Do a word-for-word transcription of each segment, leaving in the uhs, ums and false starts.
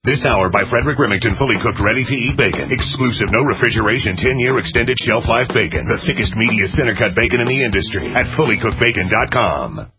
This hour by Frederick Remington, fully cooked, ready-to-eat bacon. Exclusive, no refrigeration, ten-year extended shelf life bacon. The thickest, meatiest, center-cut bacon in the industry at fully cooked bacon dot com.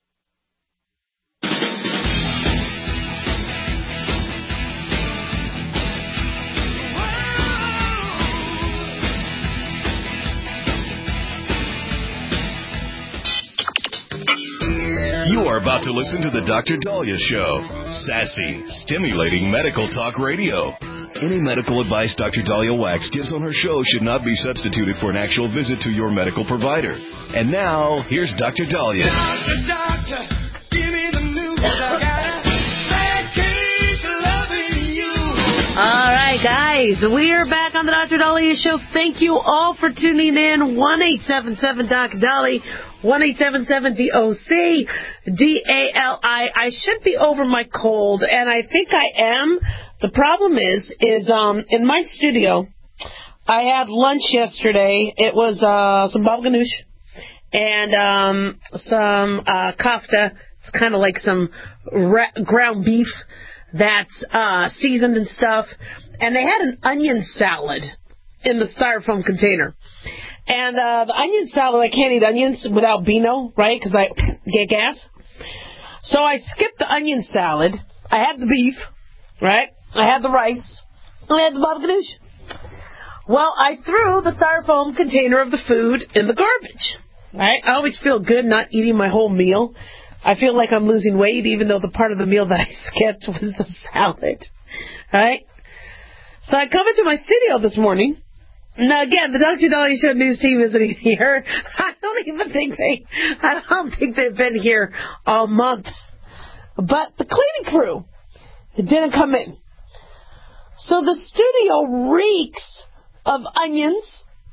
You are about to listen to the Doctor Dahlia Show. Sassy, stimulating medical talk radio. Any medical advice Doctor Dahlia Wax gives on her show should not be substituted for an actual visit to your medical provider. And now, here's Doctor Dahlia. Doctor, doctor, give me the news. I got a bad case of loving you. All right, guys, we are back on the Doctor Dahlia Show. Thank you all for tuning in. one eight seven seven D O C Dahlia. one eight seven seven D O C D A L I. I should be over my cold, and I think I am. The problem is, is um, in my studio, I had lunch yesterday. It was uh, some baba ganoush and um, some uh, kafta. It's kind of like some ra- ground beef that's uh, seasoned and stuff. And they had an onion salad in the styrofoam container. And uh, the onion salad, I can't eat onions without Beano, right, because I get gas. So I skipped the onion salad. I had the beef, right? I had the rice. And I had the baba ganoush. Well, I threw the styrofoam container of the food in the garbage, right? I always feel good not eating my whole meal. I feel like I'm losing weight, even though the part of the meal that I skipped was the salad, right? So I come into my studio this morning. Now, again, the Doctor Dahlia Show news team isn't here. I don't even think they, I don't think they've been here all month. But the cleaning crew didn't come in. So the studio reeks of onions,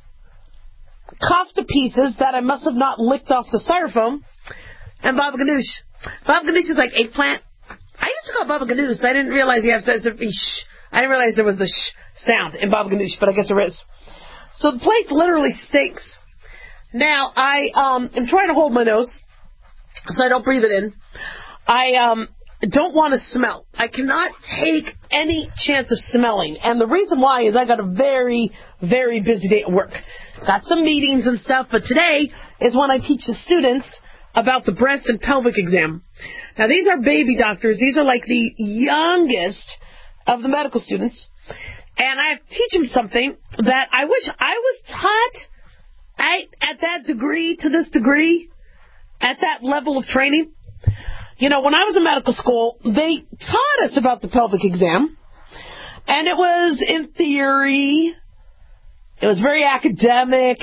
kofta pieces that I must have not licked off the styrofoam, and baba ganoush. Baba ganoush is like eggplant. I used to call it baba ganoush. I didn't realize you have to, to be shh. I didn't realize there was the shh sound in baba ganoush, but I guess there is. So the place literally stinks. Now, I um, am trying to hold my nose so I don't breathe it in. I um, don't want to smell. I cannot take any chance of smelling. And the reason why is I got a very, very busy day at work. Got some meetings and stuff, but today is when I teach the students about the breast and pelvic exam. Now, these are baby doctors. These are like the youngest of the medical students. And I teach them something that I wish I was taught at, at that degree, to this degree, at that level of training. You know, when I was in medical school, they taught us about the pelvic exam. And it was in theory. It was very academic,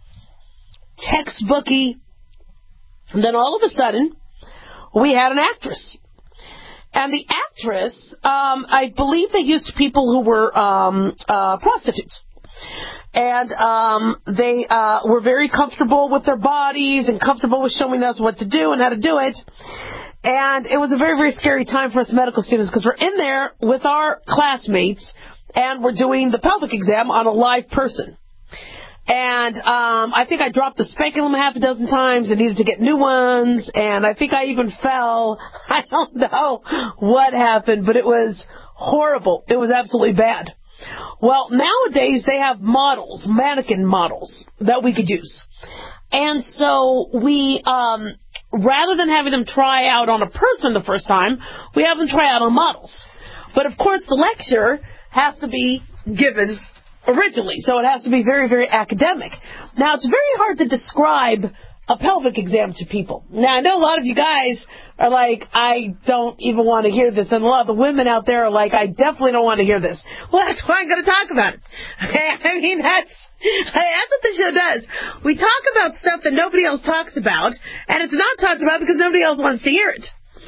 textbooky. And then all of a sudden, we had an actress. And the actress, um, I believe they used people who were um, uh, prostitutes. And um, they uh, were very comfortable with their bodies and comfortable with showing us what to do and how to do it. And it was a very, very scary time for us medical students because we're in there with our classmates and we're doing the pelvic exam on a live person. And um, I think I dropped the speculum half a dozen times and needed to get new ones. And I think I even fell. I don't know what happened, but it was horrible. It was absolutely bad. Well, nowadays they have models, mannequin models that we could use. And so we, um, rather than having them try out on a person the first time, we have them try out on models. But, of course, the lecture has to be given originally, so it has to be very, very academic. Now, it's very hard to describe a pelvic exam to people. Now, I know a lot of you guys are like, I don't even want to hear this, and a lot of the women out there are like, I definitely don't want to hear this. Well, that's why I'm going to talk about it. Okay? I mean, that's, that's what the show does. We talk about stuff that nobody else talks about, and it's not talked about because nobody else wants to hear it.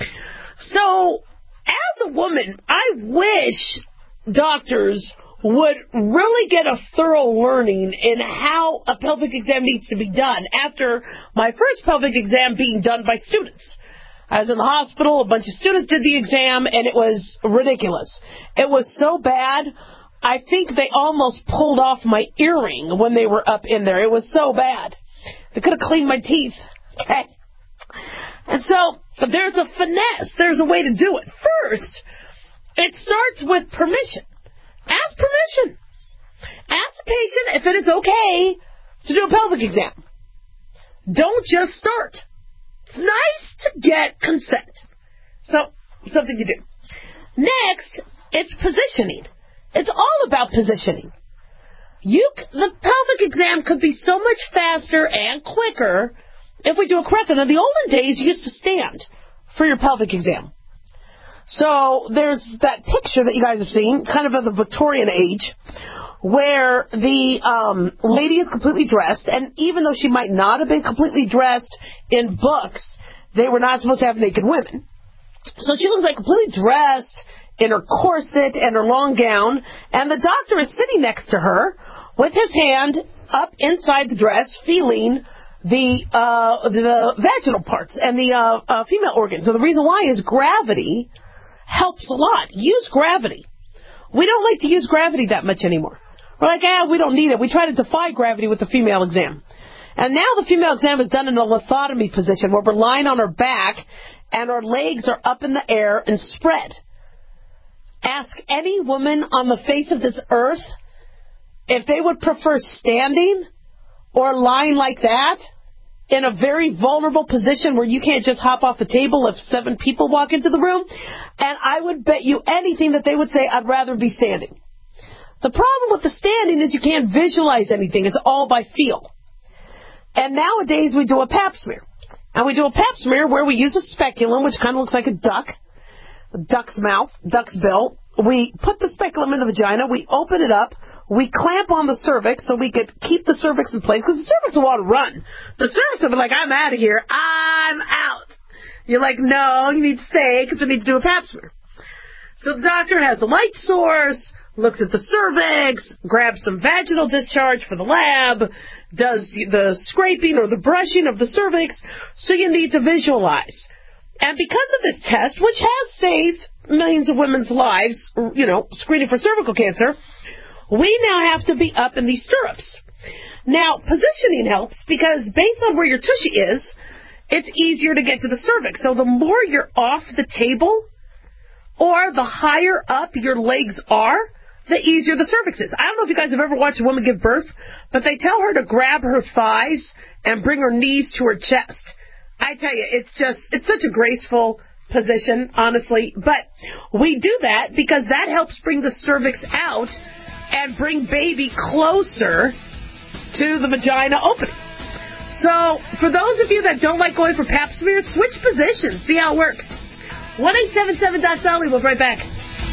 So, as a woman, I wish doctors would really get a thorough learning in how a pelvic exam needs to be done after my first pelvic exam being done by students. I was in the hospital, a bunch of students did the exam, and it was ridiculous. It was so bad, I think they almost pulled off my earring when they were up in there. It was so bad. They could have cleaned my teeth. Okay? And so there's a finesse. There's a way to do it. First, it starts with permission. Ask permission. Ask the patient if it is okay to do a pelvic exam. Don't just start. It's nice to get consent. So, something to do. Next, it's positioning. It's all about positioning. You, the pelvic exam could be so much faster and quicker if we do it correctly. Now, in the olden days, you used to stand for your pelvic exam. So there's that picture that you guys have seen, kind of of the Victorian age, where the um, lady is completely dressed, and even though she might not have been completely dressed in books, they were not supposed to have naked women. So she looks like completely dressed in her corset and her long gown, and the doctor is sitting next to her with his hand up inside the dress, feeling the uh, the vaginal parts and the uh, uh, female organs. So the reason why is gravity helps a lot. Use gravity. We don't like to use gravity that much anymore. We're like, ah, we don't need it. We try to defy gravity with the female exam. And now the female exam is done in a lithotomy position where we're lying on our back and our legs are up in the air and spread. Ask any woman on the face of this earth if they would prefer standing or lying like that in a very vulnerable position where you can't just hop off the table if seven people walk into the room. And I would bet you anything that they would say, I'd rather be standing. The problem with the standing is you can't visualize anything. It's all by feel. And nowadays we do a pap smear. And we do a pap smear where we use a speculum, which kind of looks like a duck, a duck's mouth, duck's bill. We put the speculum in the vagina. We open it up. We clamp on the cervix so we could keep the cervix in place, because the cervix will want to run. The cervix will be like, I'm out of here. I'm out. You're like, no, you need to stay because we need to do a pap smear. So the doctor has a light source, looks at the cervix, grabs some vaginal discharge for the lab, does the scraping or the brushing of the cervix, so you need to visualize. And because of this test, which has saved millions of women's lives, you know, screening for cervical cancer, we now have to be up in these stirrups. Now, positioning helps because based on where your tushy is, it's easier to get to the cervix. So the more you're off the table or the higher up your legs are, the easier the cervix is. I don't know if you guys have ever watched a woman give birth, but they tell her to grab her thighs and bring her knees to her chest. I tell you, it's just, it's such a graceful position, honestly. But we do that because that helps bring the cervix out and bring baby closer to the vagina opening. So, for those of you that don't like going for pap smears, switch positions. See how it works. one eight seven seven dot Sally. We'll be right back.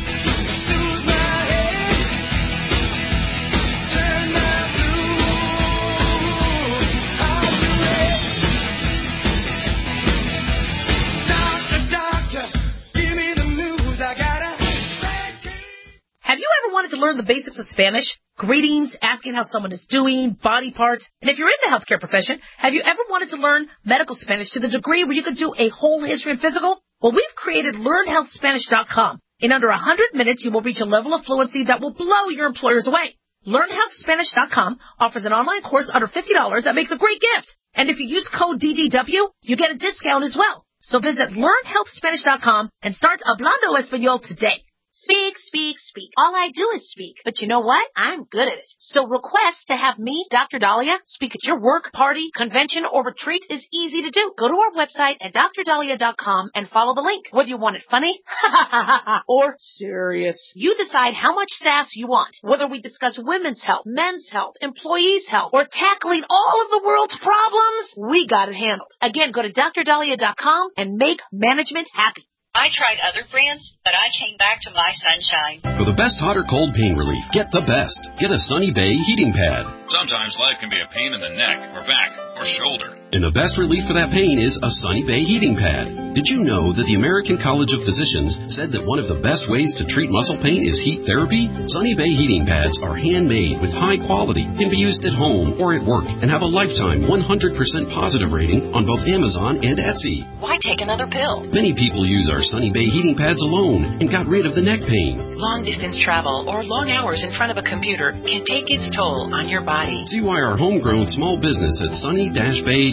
Have you ever wanted to learn the basics of Spanish? Greetings, asking how someone is doing, body parts. And if you're in the healthcare profession, have you ever wanted to learn medical Spanish to the degree where you could do a whole history and physical? Well, we've created learn health spanish dot com. In under one hundred minutes, you will reach a level of fluency that will blow your employers away. learn health spanish dot com offers an online course under fifty dollars that makes a great gift. And if you use code D D W, you get a discount as well. So visit learn health spanish dot com and start hablando español today. Speak, speak, speak. All I do is speak. But you know what? I'm good at it. So request to have me, Doctor Dahlia, speak at your work, party, convention, or retreat is easy to do. Go to our website at dr dahlia dot com and follow the link. Whether you want it funny or serious, you decide how much sass you want. Whether we discuss women's health, men's health, employees' health, or tackling all of the world's problems, we got it handled. Again, go to dr dahlia dot com and make management happy. I tried other brands, but I came back to My Sunshine. For the best hot or cold pain relief, get the best. Get a Sunny Bay heating pad. Sometimes life can be a pain in the neck or back or shoulder. And the best relief for that pain is a Sunny Bay heating pad. Did you know that the American College of Physicians said that one of the best ways to treat muscle pain is heat therapy? Sunny Bay heating pads are handmade with high quality, can be used at home or at work, and have a lifetime one hundred percent positive rating on both Amazon and Etsy. Why take another pill? Many people use our Sunny Bay heating pads alone and got rid of the neck pain. Long-distance travel or long hours in front of a computer can take its toll on your body. See why our homegrown small business at sunny dash bay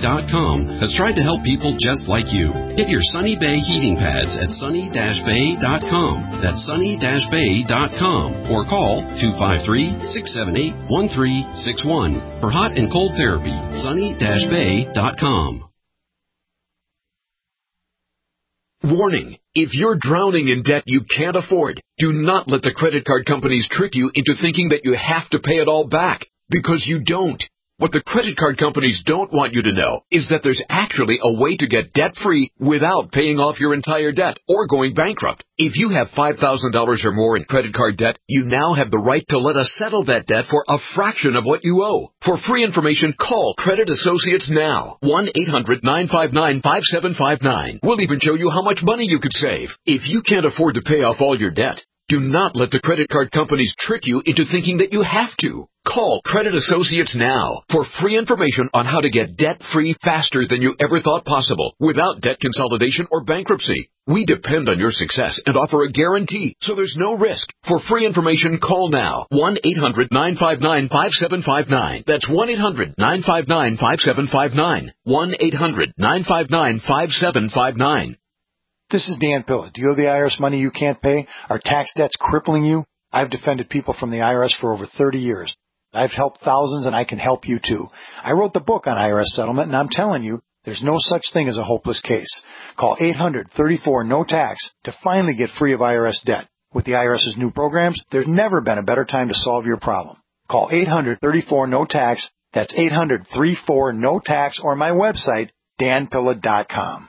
dot com has tried to help people just like you. Get your Sunny Bay heating pads at sunny dash bay dot com. That's sunny dash bay dot com. Or call two five three, six seven eight, one three six one. For hot and cold therapy, sunny dash bay dot com. Warning. If you're drowning in debt you can't afford, do not let the credit card companies trick you into thinking that you have to pay it all back, because you don't. What the credit card companies don't want you to know is that there's actually a way to get debt-free without paying off your entire debt or going bankrupt. If you have five thousand dollars or more in credit card debt, you now have the right to let us settle that debt for a fraction of what you owe. For free information, call Credit Associates now. one eight hundred nine five nine five seven five nine. We'll even show you how much money you could save. If you can't afford to pay off all your debt, do not let the credit card companies trick you into thinking that you have to. Call Credit Associates now for free information on how to get debt-free faster than you ever thought possible without debt consolidation or bankruptcy. We depend on your success and offer a guarantee, so there's no risk. For free information, call now. one eight hundred nine five nine five seven five nine. That's one eight hundred nine five nine five seven five nine. one eight hundred nine five nine five seven five nine. This is Dan Pilla. Do you owe the I R S money you can't pay? Are tax debts crippling you? I've defended people from the I R S for over thirty years. I've helped thousands, and I can help you, too. I wrote the book on I R S settlement, and I'm telling you, there's no such thing as a hopeless case. Call eight hundred thirty-four no tax to finally get free of I R S debt. With the IRS's new programs, there's never been a better time to solve your problem. Call eight hundred thirty-four no tax. That's eight hundred thirty-four no tax, or my website, dan pilla dot com.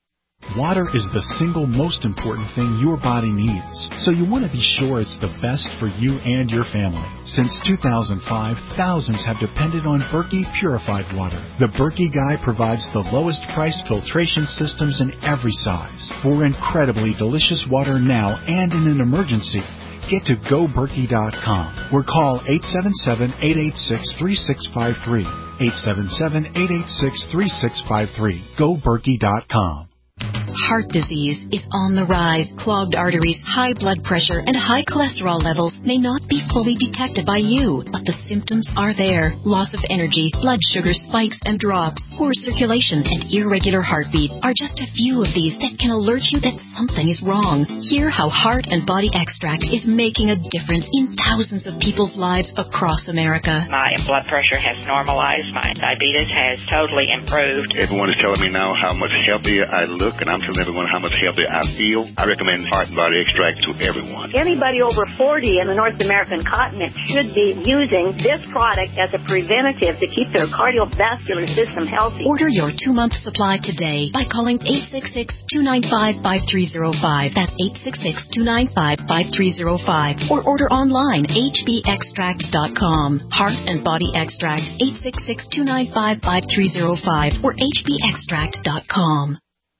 Water is the single most important thing your body needs, so you want to be sure it's the best for you and your family. Since two thousand five, thousands have depended on Berkey purified water. The Berkey Guy provides the lowest price filtration systems in every size for incredibly delicious water now and in an emergency. Get to go berkey dot com or call eight seven seven, eight eight six, three six five three. eight seven seven, eight eight six, three six five three. go berkey dot com. Heart disease is on the rise. Clogged arteries, high blood pressure, and high cholesterol levels may not be fully detected by you, but the symptoms are there. Loss of energy, blood sugar spikes and drops, poor circulation, and irregular heartbeat are just a few of these that can alert you that something is wrong. Hear how Heart and Body Extract is making a difference in thousands of people's lives across America. My blood pressure has normalized. My diabetes has totally improved. Everyone is telling me now how much healthier I look, and I'm telling everyone how much healthier I feel. I recommend Heart and Body Extract to everyone. Anybody over forty in the North American continent should be using this product as a preventative to keep their cardiovascular system healthy. Order your two-month supply today by calling eight six six, two nine five, five three zero five. That's eight six six, two nine five, five three zero five. Or order online, h b extract dot com. Heart and Body Extract, eight six six, two nine five, five three zero five or h b extract dot com.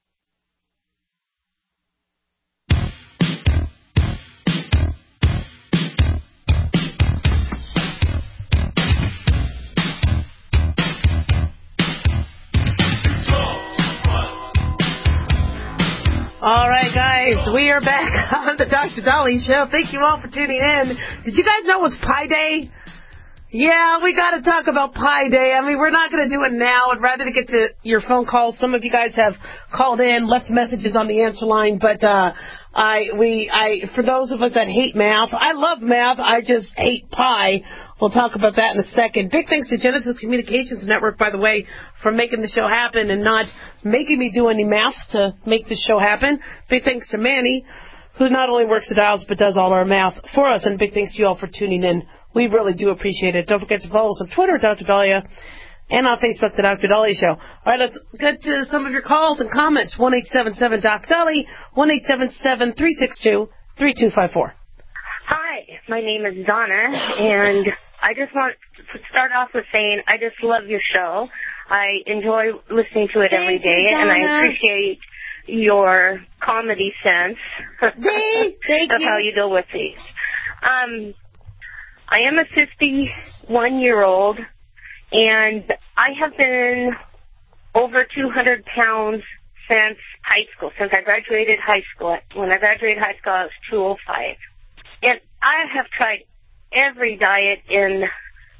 All right, guys, we are back on the Doctor Dolly Show. Thank you all for tuning in. Did you guys know it was Pi Day? Yeah, we got to talk about Pi Day. I mean, we're not going to do it now. I'd rather to get to your phone calls. Some of you guys have called in, left messages on the answer line, but uh, I, we, I, for those of us that hate math, I love math. I just hate pi. We'll talk about that in a second. Big thanks to Genesis Communications Network, by the way, for making the show happen and not making me do any math to make the show happen. Big thanks to Manny, who not only works the dials but does all our math for us. And big thanks to you all for tuning in. We really do appreciate it. Don't forget to follow us on Twitter, Doctor Dahlia, and on Facebook, The Doctor Dahlia Show. All right, let's get to some of your calls and comments. one eight seven seven Doc Dolly, one eight seven seven, three six two, three two five four. Hi, my name is Donna, and I just want to start off with saying I just love your show. I enjoy listening to it Thank every day, you, and I appreciate your comedy sense Thank of you. how you deal with these. Um, I am a fifty-one-year-old, and I have been over two hundred pounds since high school, since I graduated high school. When I graduated high school, I was two oh five. And I have tried every diet in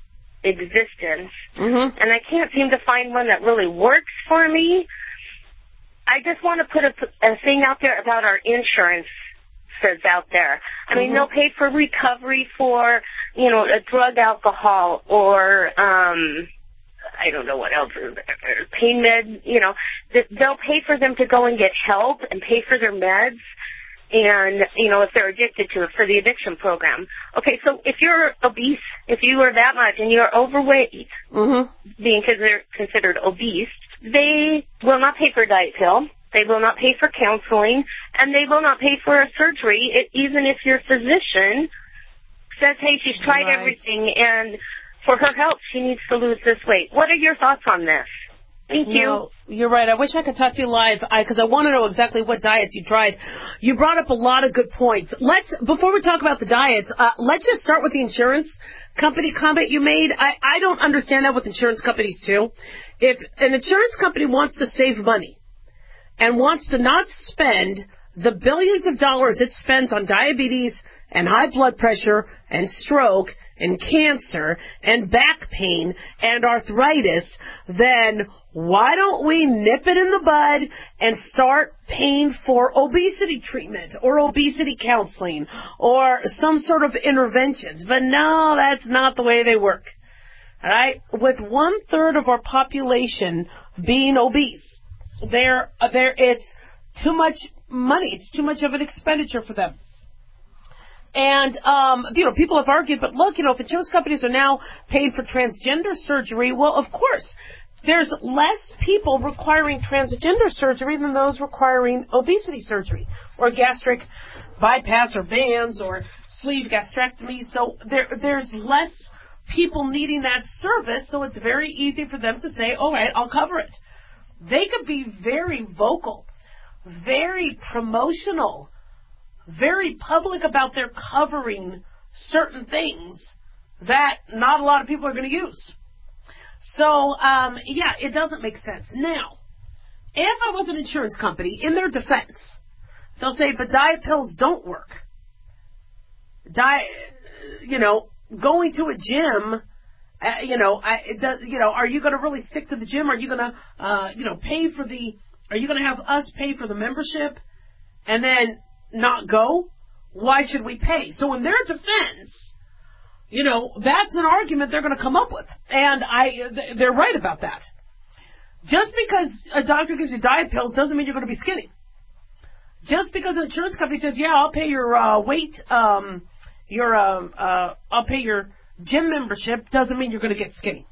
existence, Mm-hmm. and I can't seem to find one that really works for me. I just want to put a, a thing out there about our insurance that's out there. I mean, Mhm. they'll pay for recovery for, you know, a drug alcohol or, um, I don't know what else, pain med, you know, they'll pay for them to go and get help and pay for their meds. And, you know, if they're addicted to it, for the addiction program. Okay, so if you're obese, if you are that much and you're overweight, Mm-hmm. being considered, considered obese, they will not pay for a diet pill, they will not pay for counseling, and they will not pay for a surgery, it, even if your physician says, hey, she's tried Right. everything, and for her health, she needs to lose this weight. What are your thoughts on this? Thank you. No, you're right. I wish I could talk to you live because I, I want to know exactly what diets you tried. You brought up a lot of good points. Let's before we talk about the diets, uh, let's just start with the insurance company comment you made. I, I don't understand that with insurance companies too. If an insurance company wants to save money and wants to not spend the billions of dollars it spends on diabetes and high blood pressure and stroke and cancer and back pain and arthritis, then why don't we nip it in the bud and start paying for obesity treatment or obesity counseling or some sort of interventions? But no, that's not the way they work. All right? With one third of our population being obese, there, there, it's too much money. It's too much of an expenditure for them. And, um, you know, people have argued, but look, you know, if insurance companies are now paying for transgender surgery, well, of course, there's less people requiring transgender surgery than those requiring obesity surgery or gastric bypass or bands or sleeve gastrectomy. So there, there's less people needing that service, so it's very easy for them to say, all right, I'll cover it. They could be very vocal, very promotional, very public about their covering certain things that not a lot of people are going to use. So, um, yeah, it doesn't make sense. Now, if I was an insurance company, in their defense, they'll say, but diet pills don't work. Diet, you know, going to a gym, uh, you know, I, it does, you know, are you going to really stick to the gym? Are you going to, uh, you know, pay for the, are you going to have us pay for the membership and then not go? Why should we pay? So in their defense, you know, that's an argument they're going to come up with. And I, they're right about that. Just because a doctor gives you diet pills doesn't mean you're going to be skinny. Just because an insurance company says, yeah, I'll pay your uh, weight, um, your, um, uh, I'll pay your gym membership, doesn't mean you're going to get skinny.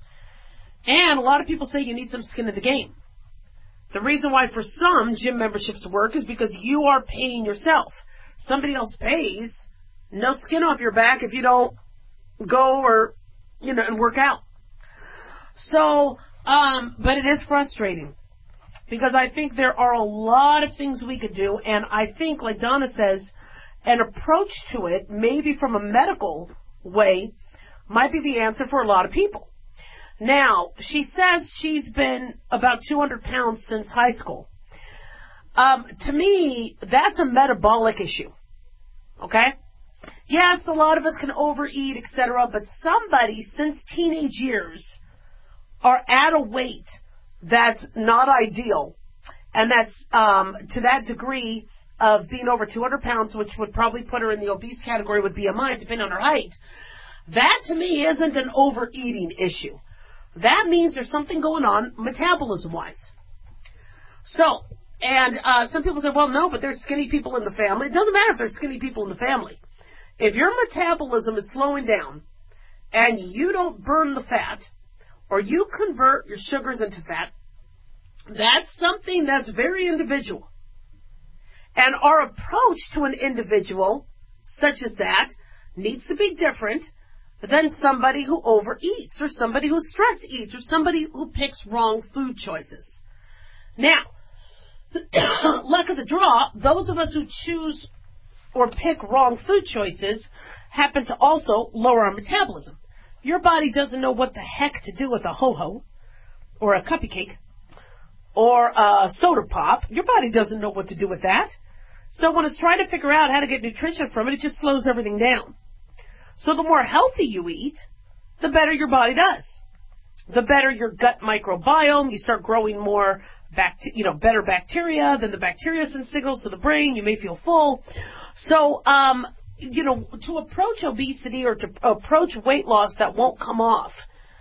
And a lot of people say you need some skin in the game. The reason why for some gym memberships work is because you are paying yourself. Somebody else pays, no skin off your back if you don't go or, you know, and work out. So, um, but it is frustrating because I think there are a lot of things we could do, and I think, like Donna says, an approach to it, maybe from a medical way, might be the answer for a lot of people. Now, she says she's been about two hundred pounds since high school. Um, to me, that's a metabolic issue. Okay? Yes, a lot of us can overeat, et cetera, but somebody since teenage years are at a weight that's not ideal, and that's um, to that degree of being over two hundred pounds, which would probably put her in the obese category with B M I, depending on her height. That, to me, isn't an overeating issue. That means there's something going on metabolism-wise. So, and uh, some people say, well, no, but there's skinny people in the family. It doesn't matter if there's skinny people in the family. If your metabolism is slowing down and you don't burn the fat or you convert your sugars into fat, that's something that's very individual. And our approach to an individual such as that needs to be different than somebody who overeats or somebody who stress eats or somebody who picks wrong food choices. Now, luck of the draw, those of us who choose or pick wrong food choices happen to also lower our metabolism. Your body doesn't know what the heck to do with a ho-ho or a cupcake or a soda pop. Your body doesn't know what to do with that. So when it's trying to figure out how to get nutrition from it, it just slows everything down. So the more healthy you eat, the better your body does. The better your gut microbiome, you start growing more, bacti- you know, better bacteria, then the bacteria send signals to the brain, you may feel full. So, um, you know, to approach obesity or to approach weight loss that won't come off,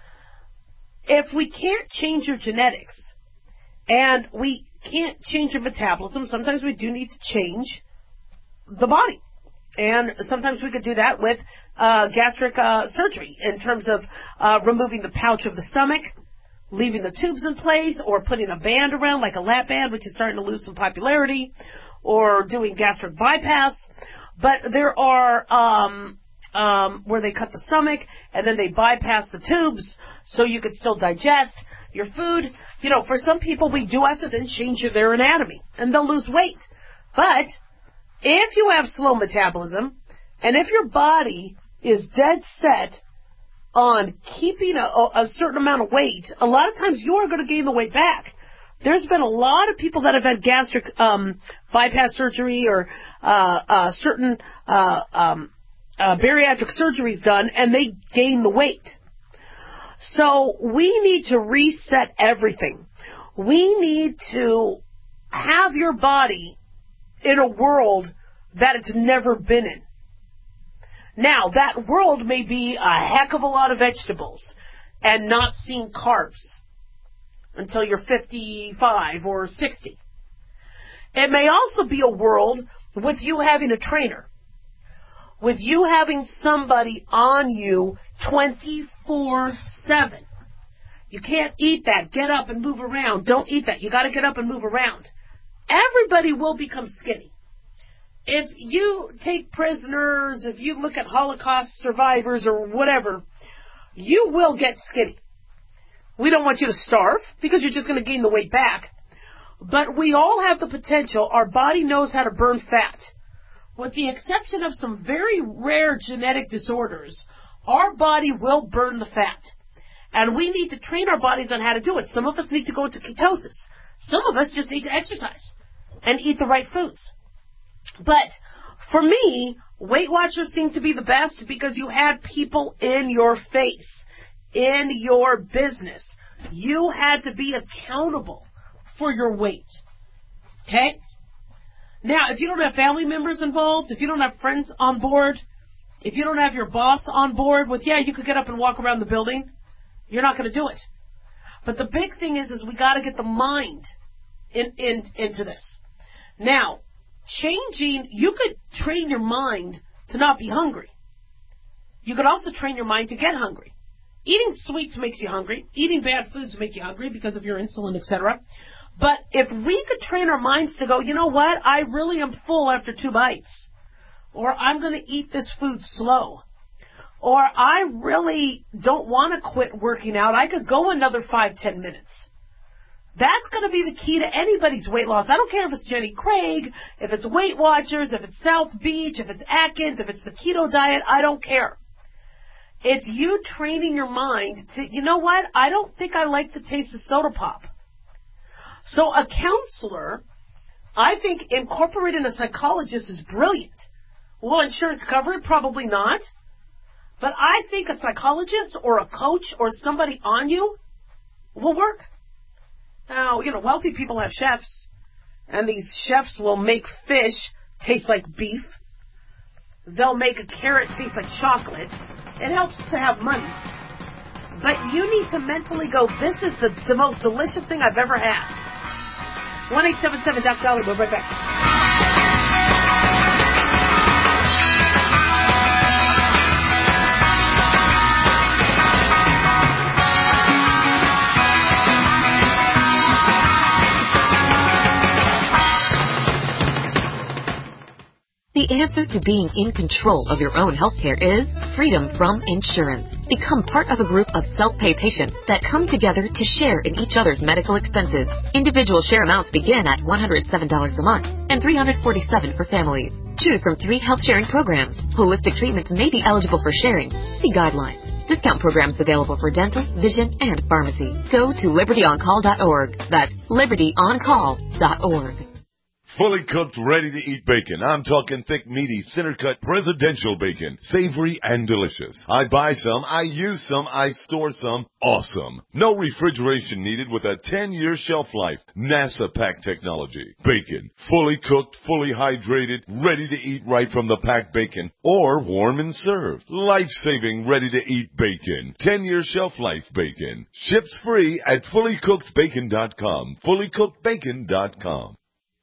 if we can't change your genetics and we can't change your metabolism, sometimes we do need to change the body. And sometimes we could do that with uh, gastric uh, surgery in terms of uh, removing the pouch of the stomach, leaving the tubes in place, or putting a band around like a lap band, which is starting to lose some popularity, or doing gastric bypass. But there are um, um, where they cut the stomach and then they bypass the tubes so you could still digest your food. You know, for some people, we do have to then change their anatomy, and they'll lose weight. But if you have slow metabolism, and if your body is dead set on keeping a, a certain amount of weight, a lot of times you are going to gain the weight back. There's been a lot of people that have had gastric um, bypass surgery or uh, uh, certain uh, um, uh, bariatric surgeries done, and they gain the weight. So we need to reset everything. We need to have your body in a world that it's never been in. Now, that world may be a heck of a lot of vegetables and not seeing carbs until you're fifty-five or sixty. It may also be a world with you having a trainer, with you having somebody on you twenty-four seven. You can't eat that. Get up and move around. Don't eat that. You got to get up and move around. Everybody will become skinny. If you take prisoners, if you look at Holocaust survivors or whatever, you will get skinny. We don't want you to starve because you're just going to gain the weight back. But we all have the potential. Our body knows how to burn fat. With the exception of some very rare genetic disorders, our body will burn the fat. And we need to train our bodies on how to do it. Some of us need to go into ketosis. Some of us just need to exercise and eat the right foods. But for me, Weight Watchers seem to be the best because you had people in your face, in your business. You had to be accountable for your weight. Okay? Now, if you don't have family members involved, if you don't have friends on board, if you don't have your boss on board with, yeah, you could get up and walk around the building, you're not going to do it. But the big thing is, is we got to get the mind in, in, into this. Now, changing, you could train your mind to not be hungry. You could also train your mind to get hungry. Eating sweets makes you hungry. Eating bad foods make you hungry because of your insulin, et cetera. But if we could train our minds to go, you know what, I really am full after two bites. Or I'm going to eat this food slow. Or I really don't want to quit working out. I could go another five, ten minutes. That's going to be the key to anybody's weight loss. I don't care if it's Jenny Craig, if it's Weight Watchers, if it's South Beach, if it's Atkins, if it's the keto diet, I don't care. It's you training your mind to, you know what, I don't think I like the taste of soda pop. So a counselor, I think incorporating a psychologist is brilliant. Will insurance cover it? Probably not. But I think a psychologist or a coach or somebody on you will work. Now, you know, wealthy people have chefs, and these chefs will make fish taste like beef. They'll make a carrot taste like chocolate. It helps to have money. But you need to mentally go, this is the, the most delicious thing I've ever had. one eight seven seven Doc Dolly. We'll be right back. The answer to being in control of your own healthcare is freedom from insurance. Become part of a group of self-pay patients that come together to share in each other's medical expenses. Individual share amounts begin at one hundred seven dollars a month and three hundred forty-seven dollars for families. Choose from three health sharing programs. Holistic treatments may be eligible for sharing. See guidelines. Discount programs available for dental, vision, and pharmacy. Go to liberty on call dot org. That's liberty on call dot org. Fully cooked, ready-to-eat bacon. I'm talking thick, meaty, center-cut, presidential bacon. Savory and delicious. I buy some, I use some, I store some. Awesome. No refrigeration needed with a ten-year shelf life. NASA pack technology. Bacon. Fully cooked, fully hydrated, ready to eat right from the packed bacon. Or warm and served. Life-saving, ready-to-eat bacon. ten-year shelf life bacon. Ships free at fully cooked bacon dot com. fully cooked bacon dot com.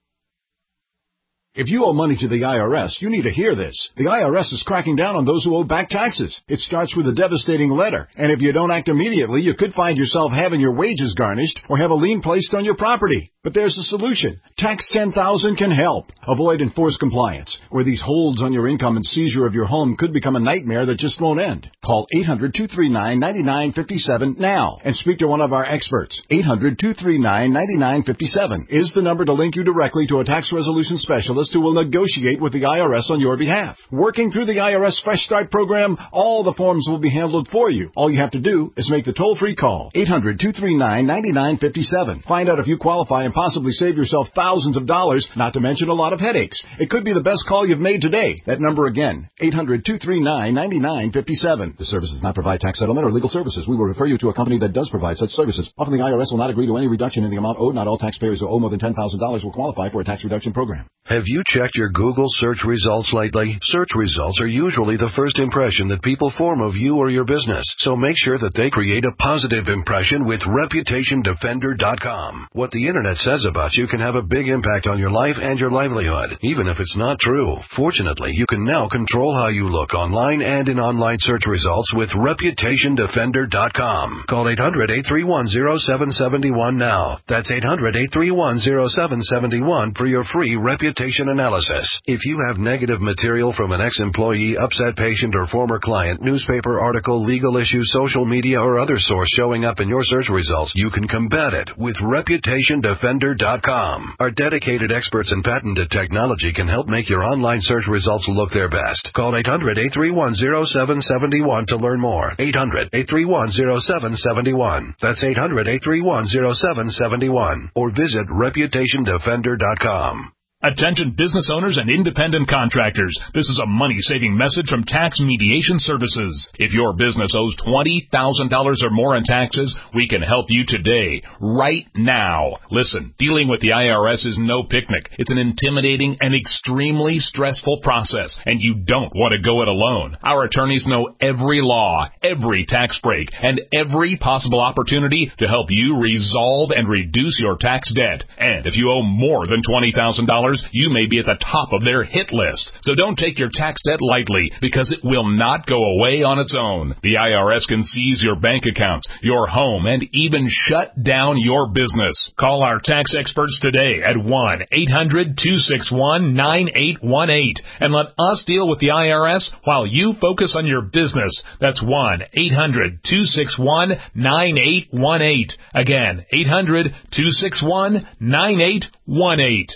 If you owe money to the I R S, you need to hear this. The I R S is cracking down on those who owe back taxes. It starts with a devastating letter, and if you don't act immediately, you could find yourself having your wages garnished or have a lien placed on your property. But there's a solution. Tax ten thousand can help. Avoid enforced compliance, where these holds on your income and seizure of your home could become a nightmare that just won't end. Call eight hundred, two three nine, nine nine five seven now and speak to one of our experts. eight hundred, two three nine, nine nine five seven is the number to link you directly to a tax resolution specialist who will negotiate with the I R S on your behalf. Working through the I R S Fresh Start program, all the forms will be handled for you. All you have to do is make the toll-free call. eight hundred, two three nine, nine nine five seven. Find out if you qualify and possibly save yourself thousands of dollars, not to mention a lot of headaches. It could be the best call you've made today. That number again, eight hundred, two three nine, nine nine five seven. The service does not provide tax settlement or legal services. We will refer you to a company that does provide such services. Often the I R S will not agree to any reduction in the amount owed. Not all taxpayers who owe more than ten thousand dollars will qualify for a tax reduction program. Have you checked your Google search results lately? Search results are usually the first impression that people form of you or your business, so make sure that they create a positive impression with reputation defender dot com. What the internet says about you can have a big impact on your life and your livelihood, even if it's not true. Fortunately, you can now control how you look online and in online search results with reputation defender dot com. Call eight hundred, eight three one, zero seven seven one now. That's eight hundred, eight three one, zero seven seven one for your free reputation analysis. If you have negative material from an ex-employee, upset patient, or former client, newspaper article, legal issue, social media, or other source showing up in your search results, you can combat it with reputation defender dot com. Our dedicated experts in patented technology can help make your online search results look their best. Call eight hundred, eight three one, zero seven seven one to learn more. eight hundred, eight three one, zero seven seven one. That's eight hundred, eight three one, zero seven seven one. Or visit reputation defender dot com. Attention business owners and independent contractors. This is a money-saving message from Tax Mediation Services. If your business owes twenty thousand dollars or more in taxes, we can help you today, right now. Listen, dealing with the I R S is no picnic. It's an intimidating and extremely stressful process, and you don't want to go it alone. Our attorneys know every law, every tax break, and every possible opportunity to help you resolve and reduce your tax debt. And if you owe more than twenty thousand dollars, you may be at the top of their hit list. So don't take your tax debt lightly, because it will not go away on its own. The I R S can seize your bank accounts, your home, and even shut down your business. Call our tax experts today at one eight hundred, two six one, nine eight one eight and let us deal with the I R S while you focus on your business. That's one eight hundred, two six one, nine eight one eight. Again, eight hundred, two six one, nine eight one eight.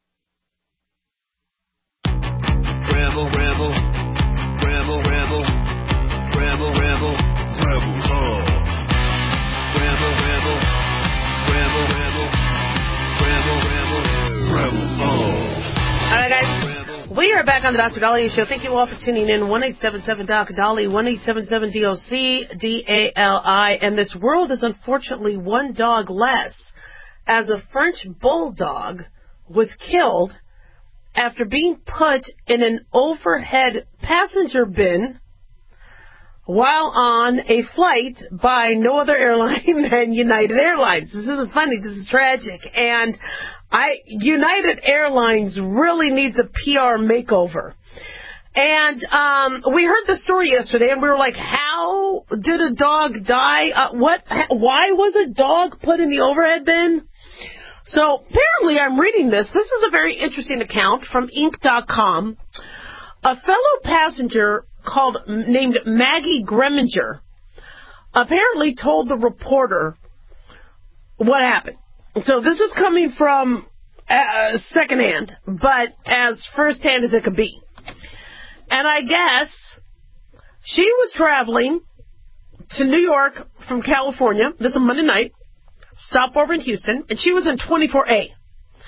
Rebel, rebel, rebel, rebel, rebel, rebel, rebel love. Rebel, rebel, rebel, rebel, rebel, rebel, rebel love. All right, guys. We are back on the Doctor Daliah Show. Thank you all for tuning in. one eight seven seven D O C D A L I, one eight seven seven D O C D A L I. And this world is unfortunately one dog less, as a French bulldog was killed after being put in an overhead passenger bin while on a flight by no other airline than United Airlines. This isn't funny. This is tragic. And I United Airlines really needs a P R makeover. And um, we heard the story yesterday, and we were like, how did a dog die? Uh, what? Why was a dog put in the overhead bin? So apparently I'm reading this. This is a very interesting account from Inc dot com. A fellow passenger called named Maggie Greminger apparently told the reporter what happened. So this is coming from uh, secondhand, but as firsthand as it could be. And I guess she was traveling to New York from California. This is Monday night. Stopover in Houston, and she was in twenty-four A.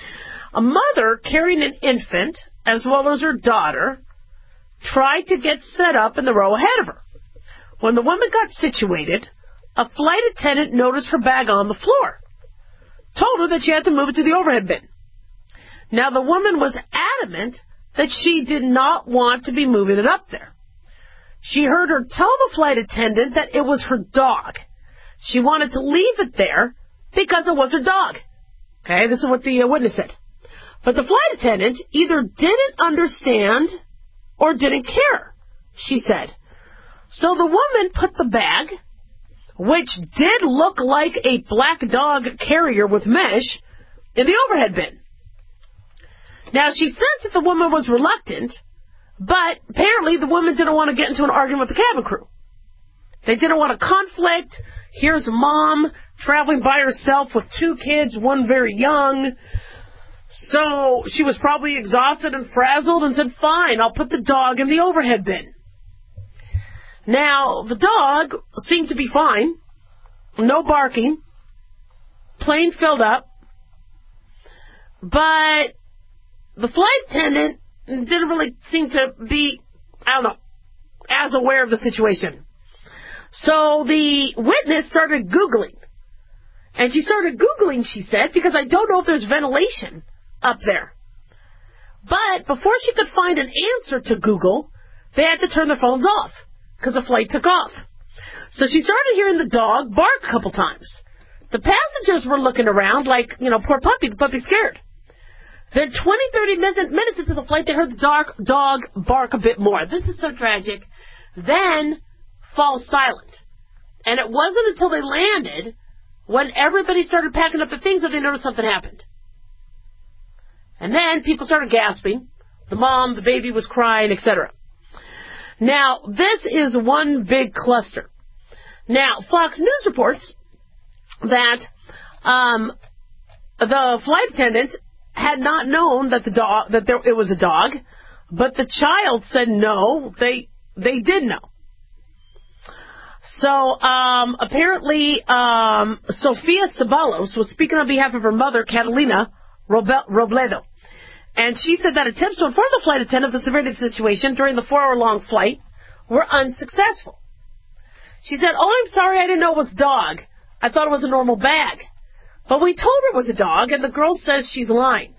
A mother carrying an infant, as well as her daughter, tried to get set up in the row ahead of her. When the woman got situated, a flight attendant noticed her bag on the floor, told her that she had to move it to the overhead bin. Now, the woman was adamant that she did not want to be moving it up there. She heard her tell the flight attendant that it was her dog. She wanted to leave it there because it was her dog. Okay, this is what the uh, witness said. But the flight attendant either didn't understand or didn't care, she said. So the woman put the bag, which did look like a black dog carrier with mesh, in the overhead bin. Now, she says that the woman was reluctant, but apparently the woman didn't want to get into an argument with the cabin crew. They didn't want a conflict. Here's a mom traveling by herself with two kids, one very young. So she was probably exhausted and frazzled and said, fine, I'll put the dog in the overhead bin. Now, the dog seemed to be fine. No barking. Plane filled up. But the flight attendant didn't really seem to be, I don't know, as aware of the situation. So the witness started Googling. And she started Googling, she said, because I don't know if there's ventilation up there. But before she could find an answer to Google, they had to turn their phones off because the flight took off. So she started hearing the dog bark a couple times. The passengers were looking around like, you know, poor puppy, the puppy's scared. Then twenty, thirty minutes into the flight, they heard the dog, dog bark a bit more. This is so tragic. Then fall silent. And it wasn't until they landed, when everybody started packing up their things, that they noticed something happened. And then people started gasping. The mom, the baby was crying, et cetera. Now, this is one big cluster. Now, Fox News reports that um, the flight attendant had not known that the dog that there, it was a dog, but the child said no, they they did know. So um, apparently, um, Sofia Ceballos was speaking on behalf of her mother, Catalina Robledo. And she said that attempts to inform the flight attendant of the severity of the situation during the four-hour-long flight were unsuccessful. She said, oh, I'm sorry, I didn't know it was a dog. I thought it was a normal bag. But we told her it was a dog, and the girl says she's lying.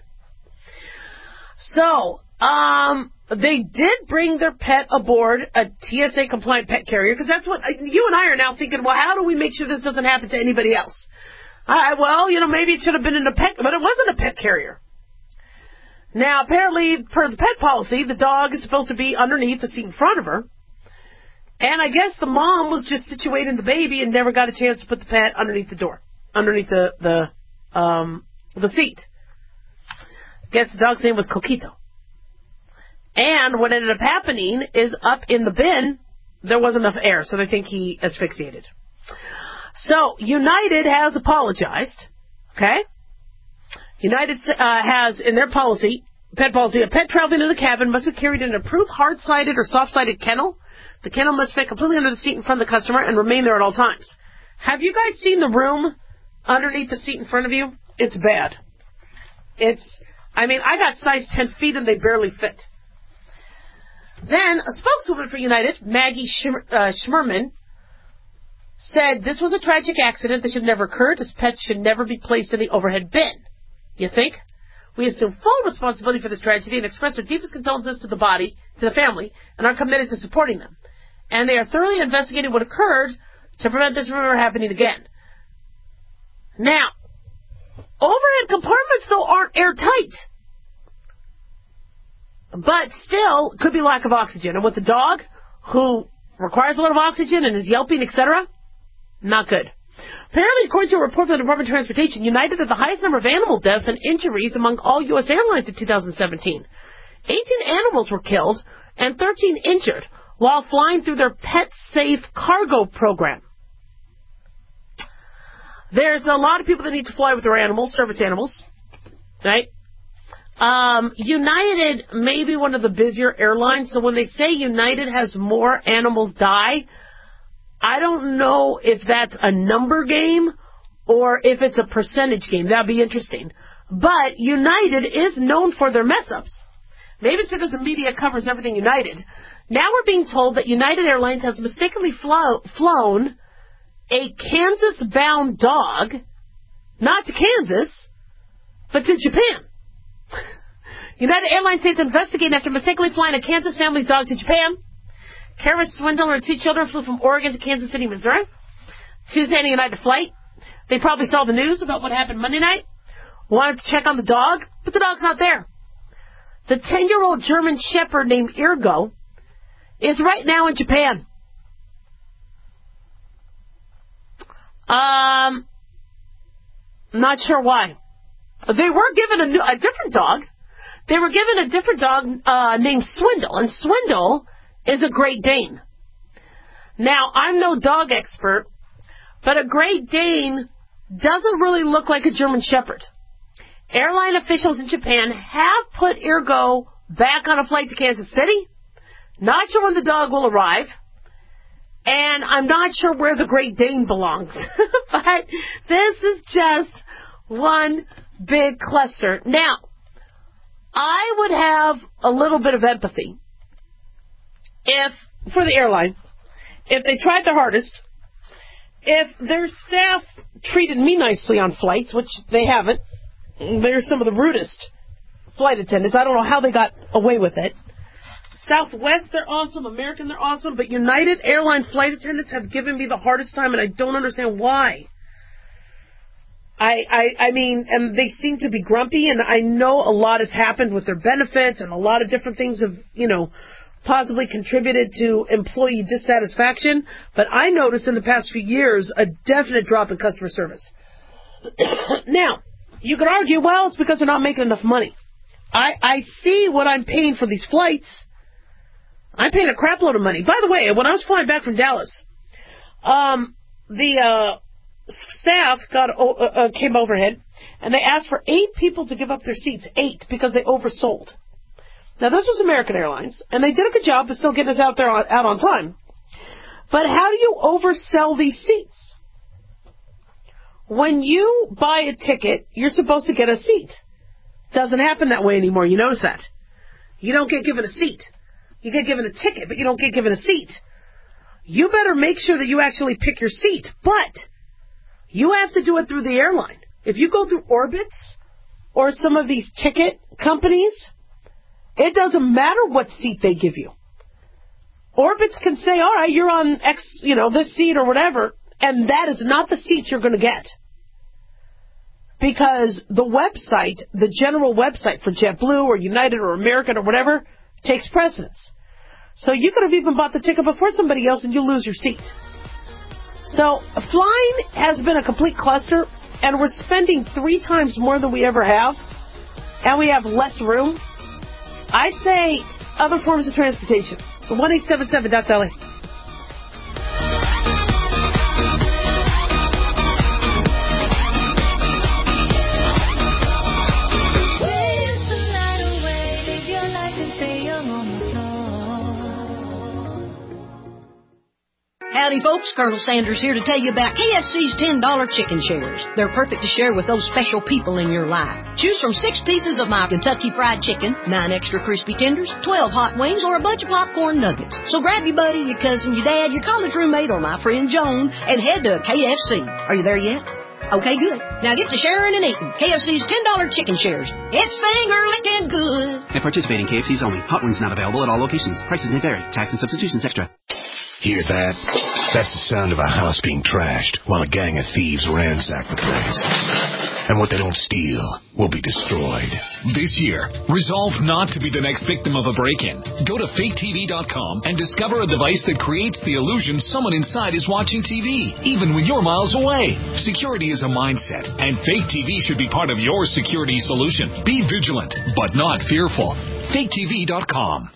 So, um, they did bring their pet aboard a T S A-compliant pet carrier, because that's what, you and I are now thinking, well, how do we make sure this doesn't happen to anybody else? All right, well, you know, maybe it should have been in a pet, but it wasn't a pet carrier. Now, apparently, per the pet policy, the dog is supposed to be underneath the seat in front of her. And I guess the mom was just situating the baby and never got a chance to put the pet underneath the door, underneath the the um, the seat. I guess the dog's name was Coquito. And what ended up happening is up in the bin, there wasn't enough air, so they think he asphyxiated. So, United has apologized, okay? United uh, has, in their policy, pet policy, a pet traveling in a cabin must be carried in an approved hard-sided or soft-sided kennel. The kennel must fit completely under the seat in front of the customer and remain there at all times. Have you guys seen the room underneath the seat in front of you? It's bad. It's, I mean, I got size ten feet and they barely fit. Then, a spokeswoman for United, Maggie Schmer, uh, Schmerman, said this was a tragic accident that should never occur, as pets should never be placed in the overhead bin. You think? We assume full responsibility for this tragedy and express our deepest condolences to the body, to the family, and are committed to supporting them. And they are thoroughly investigating what occurred to prevent this from ever happening again. Now, overhead compartments, though, aren't airtight. But still, could be lack of oxygen. And with the dog, who requires a lot of oxygen and is yelping, et cetera, not good. Apparently, according to a report from the Department of Transportation, United had the highest number of animal deaths and injuries among all U S airlines in two thousand seventeen. eighteen animals were killed and thirteen injured while flying through their Pet Safe Cargo program. There's a lot of people that need to fly with their animals, service animals, right? Um, United may be one of the busier airlines, so when they say United has more animals die, I don't know if that's a number game or if it's a percentage game. That'd be interesting. But United is known for their mess-ups. Maybe it's because the media covers everything United. Now we're being told that United Airlines has mistakenly flo- flown a Kansas-bound dog, not to Kansas, but to Japan. United Airlines says investigating after mistakenly flying a Kansas family's dog to Japan. Kara Swindle and her two children flew from Oregon to Kansas City, Missouri, Tuesday on a United flight. They probably saw the news about what happened Monday night, wanted to check on the dog, but the dog's not there. The ten-year-old German Shepherd named Ergo is right now in Japan. Um, not sure why. They were given a, new, a different dog. They were given a different dog uh, named Swindle, and Swindle is a Great Dane. Now, I'm no dog expert, but a Great Dane doesn't really look like a German Shepherd. Airline officials in Japan have put Ergo back on a flight to Kansas City. Not sure when the dog will arrive. And I'm not sure where the Great Dane belongs. But this is just one big cluster. Now, I would have a little bit of empathy if, for the airline, if they tried their hardest, if their staff treated me nicely on flights, which they haven't. They're some of the rudest flight attendants. I don't know how they got away with it. Southwest, they're awesome. American, they're awesome. But United Airline flight attendants have given me the hardest time, and I don't understand why. I, I, I mean, and they seem to be grumpy, and I know a lot has happened with their benefits, and a lot of different things have, you know, possibly contributed to employee dissatisfaction. But I noticed in the past few years a definite drop in customer service. Now, you could argue, well, it's because they're not making enough money. I, I see what I'm paying for these flights. I'm paying a crap load of money. By the way, when I was flying back from Dallas, um, the uh, staff got uh, uh, came overhead, and they asked for eight people to give up their seats, eight, because they oversold. Now, this was American Airlines, and they did a good job of still getting us out there on, out on time. But how do you oversell these seats? When you buy a ticket, you're supposed to get a seat. Doesn't happen that way anymore. You notice that. You don't get given a seat. You get given a ticket, but you don't get given a seat. You better make sure that you actually pick your seat. But you have to do it through the airline. If you go through Orbitz or some of these ticket companies, it doesn't matter what seat they give you. Orbitz can say, all right, you're on X, you know, this seat or whatever, and that is not the seat you're going to get. Because the website, the general website for JetBlue or United or American or whatever, takes precedence. So you could have even bought the ticket before somebody else and you lose your seat. So flying has been a complete cluster, and we're spending three times more than we ever have, and we have less room. I say other forms of transportation. one eight seven seven dot L A. Howdy, folks. Colonel Sanders here to tell you about K F C's ten dollar chicken shares. They're perfect to share with those special people in your life. Choose from six pieces of my Kentucky Fried Chicken, nine extra crispy tenders, twelve hot wings, or a bunch of popcorn nuggets. So grab your buddy, your cousin, your dad, your college roommate, or my friend Joan, and head to K F C. Are you there yet? Okay, good. Now get to sharing and eating. K F C's ten dollar chicken shares. It's finger licking good. At participating K F Cs only. Hot wings not available at all locations. Prices may vary. Tax and substitutions extra. Hear that? That's the sound of a house being trashed while a gang of thieves ransack the place. And what they don't steal will be destroyed. This year, resolve not to be the next victim of a break-in. Go to fake T V dot com and discover a device that creates the illusion someone inside is watching T V, even when you're miles away. Security is a mindset, and Fake T V should be part of your security solution. Be vigilant, but not fearful. fake T V dot com.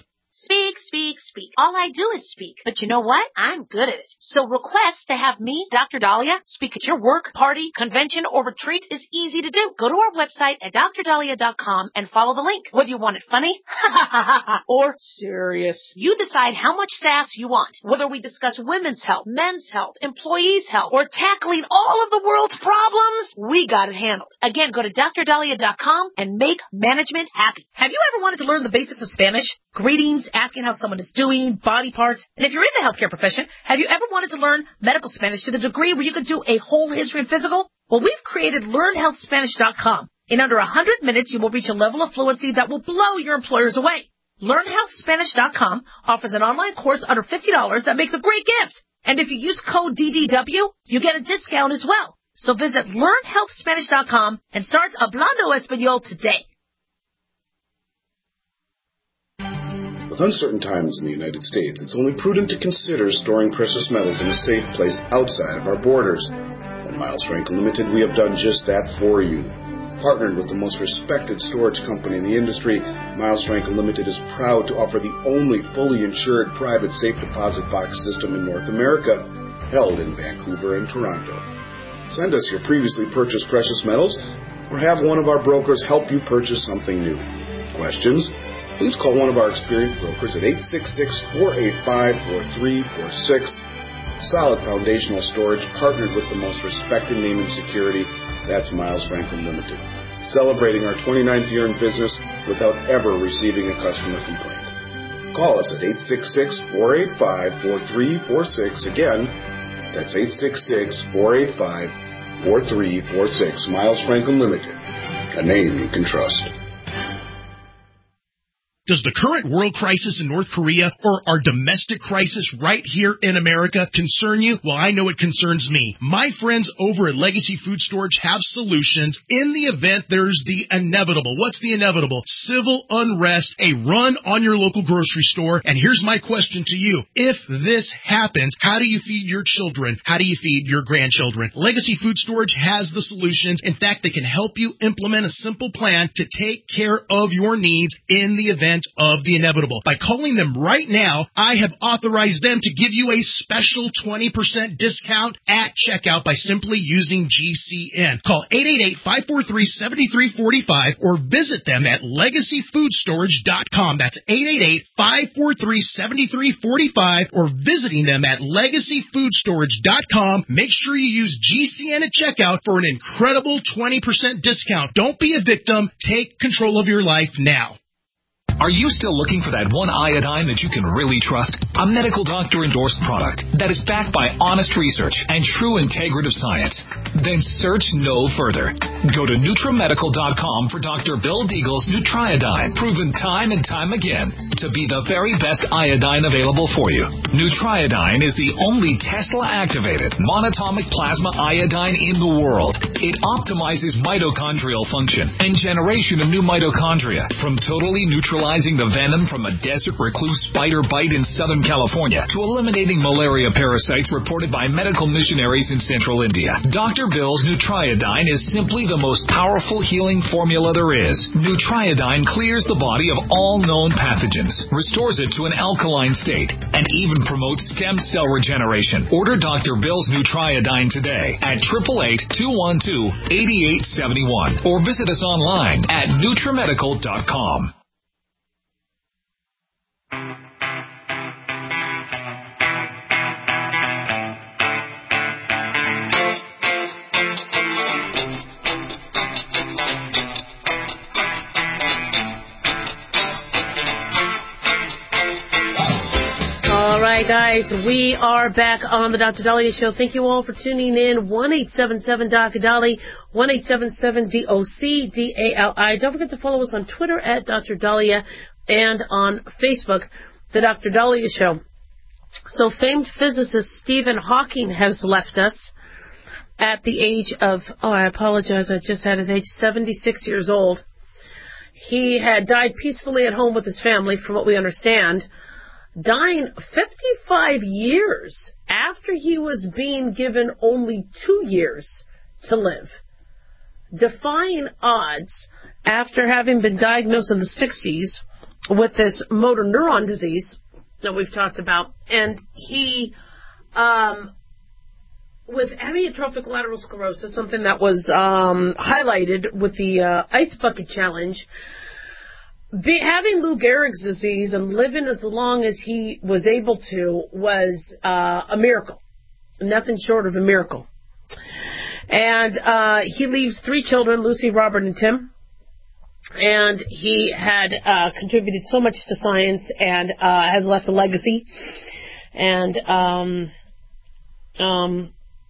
Speak, speak, speak. All I do is speak. But you know what? I'm good at it. So request to have me, Doctor Dahlia, speak at your work, party, convention, or retreat is easy to do. Go to our website at dr dahlia dot com and follow the link. Whether you want it funny or serious, you decide how much sass you want. Whether we discuss women's health, men's health, employees' health, or tackling all of the world's problems, we got it handled. Again, go to dr dahlia dot com and make management happy. Have you ever wanted to learn the basics of Spanish? Greetings, asking how someone is doing, body parts. And if you're in the healthcare profession, have you ever wanted to learn medical Spanish to the degree where you could do a whole history and physical? Well, we've created learn health spanish dot com. In under one hundred minutes, you will reach a level of fluency that will blow your employers away. learn health spanish dot com offers an online course under fifty dollars that makes a great gift. And if you use code D D W, you get a discount as well. So visit learn health spanish dot com and start Hablando Español today. With uncertain times in the United States, it's only prudent to consider storing precious metals in a safe place outside of our borders. At Miles Franklin Limited, we have done just that for you. Partnered with the most respected storage company in the industry, Miles Franklin Limited is proud to offer the only fully insured private safe deposit box system in North America, held in Vancouver and Toronto. Send us your previously purchased precious metals, or have one of our brokers help you purchase something new. Questions? Please call one of our experienced brokers at eight six six, four eight five, four three four six. Solid foundational storage partnered with the most respected name in security. That's Miles Franklin Limited. Celebrating our twenty-ninth year in business without ever receiving a customer complaint. Call us at eight six six, four eight five, four three four six. Again, that's eight six six, four eight five, four three four six. Miles Franklin Limited. A name you can trust. Does the current world crisis in North Korea or our domestic crisis right here in America concern you? Well, I know it concerns me. My friends over at Legacy Food Storage have solutions in the event there's the inevitable. What's the inevitable? Civil unrest, a run on your local grocery store. And here's my question to you. If this happens, how do you feed your children? How do you feed your grandchildren? Legacy Food Storage has the solutions. In fact, they can help you implement a simple plan to take care of your needs in the event of the inevitable. By calling them right now, I have authorized them to give you a special twenty percent discount at checkout by simply using G C N. Call eight eight eight, five four three, seven three four five or visit them at legacy food storage dot com. That's eight eight eight, five four three, seven three four five or visiting them at legacy food storage dot com. Make sure you use G C N at checkout for an incredible twenty percent discount. Don't be a victim. Take control of your life now. Are you still looking for that one iodine that you can really trust? A medical doctor-endorsed product that is backed by honest research and true integrative science? Then search no further. Go to Nutra Medical dot com for Doctor Bill Deagle's Nutriodine, proven time and time again to be the very best iodine available for you. Nutriodine is the only Tesla-activated monatomic plasma iodine in the world. It optimizes mitochondrial function and generation of new mitochondria from totally neutralizing the venom from a desert recluse spider bite in Southern California to eliminating malaria parasites reported by medical missionaries in central India. Doctor Bill's Nutriodine is simply the most powerful healing formula there is. Nutriodine clears the body of all known pathogens, restores it to an alkaline state, and even promotes stem cell regeneration. Order Doctor Bill's Nutriodine today at eight eight eight, two one two, eight eight seven one or visit us online at Nutra Medical dot com. All right, guys, we are back on the Doctor Dahlia Show. Thank you all for tuning in. one eight seven seven D O C Dali, one eight seven seven D O C D A L I. Don't forget to follow us on Twitter at Doctor Dahlia and on Facebook, The Doctor Dahlia Show. So famed physicist Stephen Hawking has left us at the age of, oh, I apologize, I just had his age, seventy-six years old. He had died peacefully at home with his family, from what we understand, dying fifty-five years after he was being given only two years to live. Defying odds, after having been diagnosed in the sixties with this motor neuron disease that we've talked about, and he, um, with amyotrophic lateral sclerosis, something that was um, highlighted with the uh, Ice Bucket Challenge, be, having Lou Gehrig's disease and living as long as he was able to was uh, a miracle, nothing short of a miracle. And uh, he leaves three children, Lucy, Robert, and Tim. And he had uh, contributed so much to science and uh, has left a legacy. And um, um,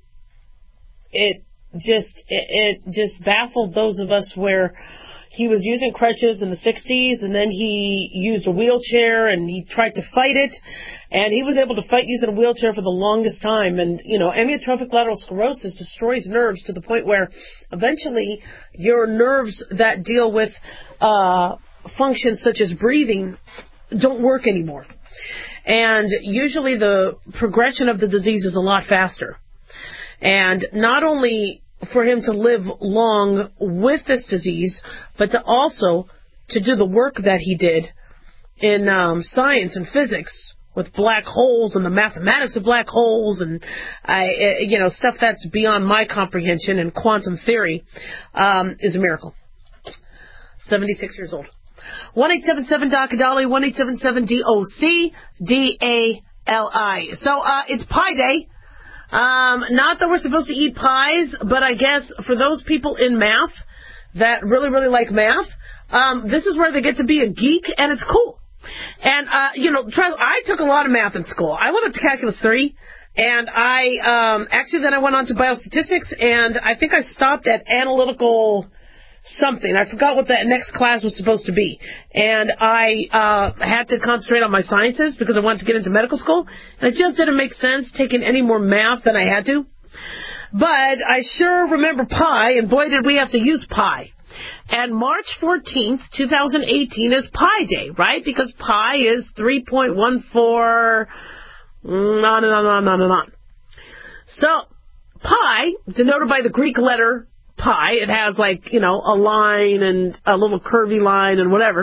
it just it, it just baffled those of us where he was using crutches in the sixties, and then he used a wheelchair, and he tried to fight it, and he was able to fight using a wheelchair for the longest time. And, you know, amyotrophic lateral sclerosis destroys nerves to the point where eventually your nerves that deal with uh, functions such as breathing don't work anymore. And usually the progression of the disease is a lot faster. And not only for him to live long with this disease, but to also to do the work that he did in um, science and physics with black holes and the mathematics of black holes and I, you know, stuff that's beyond my comprehension and quantum theory um, is a miracle. seventy-six years old. one eight seven seven D O C A D A L I, one eight seven seven D O C D A L I. So uh, it's Pie Day. Um, not that we're supposed to eat pies, but I guess for those people in math that really, really like math, um, this is where they get to be a geek, and it's cool. And, uh, you know, try, I took a lot of math in school. I went up to Calculus three, and I, um, actually then I went on to biostatistics, and I think I stopped at analytical something. I forgot what the next class was supposed to be. And I uh, had to concentrate on my sciences because I wanted to get into medical school. And it just didn't make sense taking any more math than I had to. But I sure remember pi, and boy did we have to use pi. And March fourteenth, twenty eighteen is Pi Day, right? Because pi is three point one four, on and on and on and on. So, pi, denoted by the Greek letter pi, it has like, you know, a line and a little curvy line and whatever.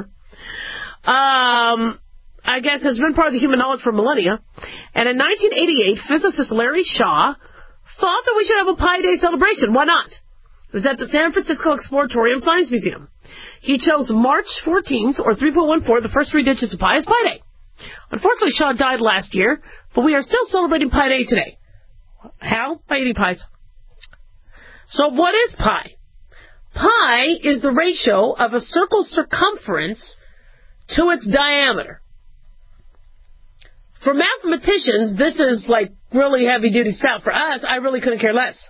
Um, I guess has been part of the human knowledge for millennia. And in nineteen eighty-eight, physicist Larry Shaw thought that we should have a Pi Day celebration. Why not? It was at the San Francisco Exploratorium Science Museum. He chose March fourteenth, or three point one four, the first three digits of pi, as Pi Day. Unfortunately, Shaw died last year, but we are still celebrating Pi Day today. How? By eating pies. So what is pi? Pi is the ratio of a circle's circumference to its diameter. For mathematicians, this is like really heavy-duty stuff. For us, I really couldn't care less.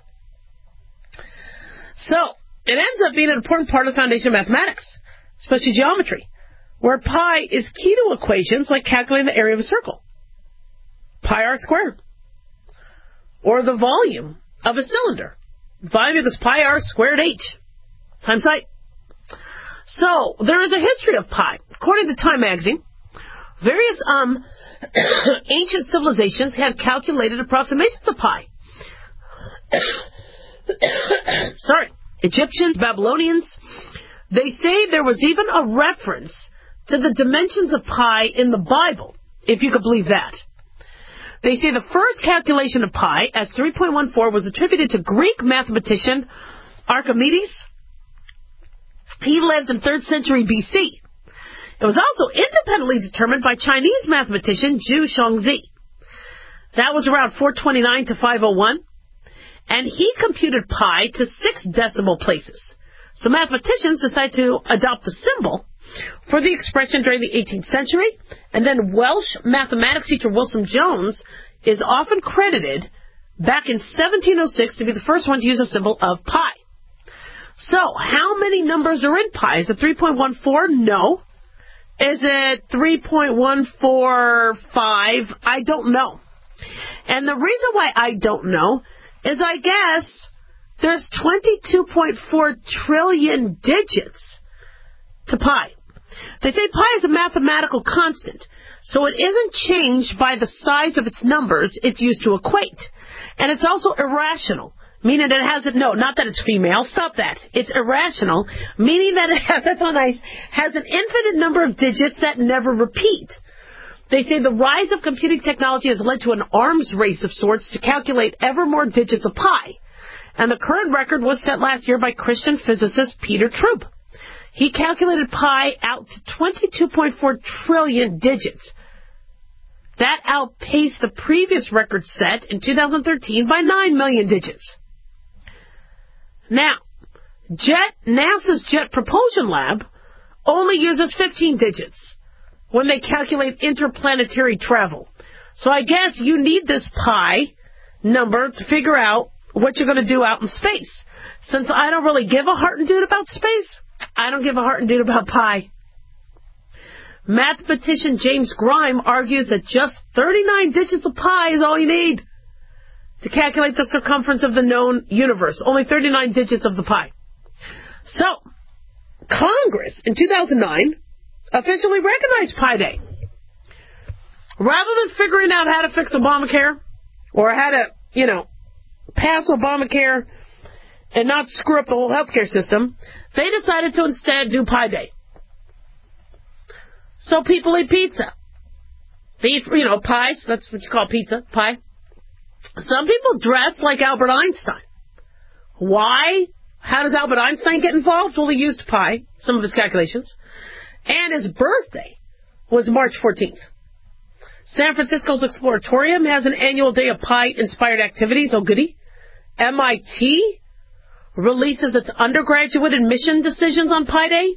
So, it ends up being an important part of the foundation of mathematics, especially geometry, where pi is key to equations like calculating the area of a circle, pi r squared, or the volume of a cylinder. Volume equals pi r squared h times height. So, there is a history of pi. According to Time magazine, various um ancient civilizations had calculated approximations of pi. Sorry. Egyptians, Babylonians, they say there was even a reference to the dimensions of pi in the Bible, if you could believe that. They say the first calculation of pi as three point one four was attributed to Greek mathematician Archimedes. He lived in third century B C. It was also independently determined by Chinese mathematician Zhu Shangzi. That was around four twenty-nine to five oh one. And he computed pi to six decimal places. So mathematicians decided to adopt the symbol for the expression during the eighteenth century, and then Welsh mathematics teacher Wilson Jones is often credited back in seventeen oh six to be the first one to use a symbol of pi. So, how many numbers are in pi? Is it three point one four? No. Is it three point one four five? I don't know. And the reason why I don't know is I guess there's twenty-two point four trillion digits to pi. They say pi is a mathematical constant, so it isn't changed by the size of its numbers it's used to equate. And it's also irrational. meaning that it has it. No, not that it's female. Stop that. It's irrational, meaning that it has. That's so nice. Has an infinite number of digits that never repeat. They say the rise of computing technology has led to an arms race of sorts to calculate ever more digits of pi. And the current record was set last year by Christian physicist Peter Troop. He calculated pi out to twenty-two point four trillion digits. That outpaced the previous record set in two thousand thirteen by nine million digits. Now, Jet, NASA's Jet Propulsion Lab only uses fifteen digits when they calculate interplanetary travel. So I guess you need this pi number to figure out what you're going to do out in space. Since I don't really give a heart and dude about space, I don't give a heart and dude about pi. Mathematician James Grime argues that just thirty-nine digits of pi is all you need to calculate the circumference of the known universe. Only thirty-nine digits of the pi. So, Congress in two thousand nine officially recognized Pi Day. Rather than figuring out how to fix Obamacare or how to, you know, pass Obamacare and not screw up the whole healthcare system, they decided to instead do Pi Day. So people eat pizza. They eat, you know, pies. That's what you call pizza, pie. Some people dress like Albert Einstein. Why? How does Albert Einstein get involved? Well, he used pi, some of his calculations. And his birthday was March fourteenth. San Francisco's Exploratorium has an annual day of pi-inspired activities. Oh, goody. M I T releases its undergraduate admission decisions on Pi Day.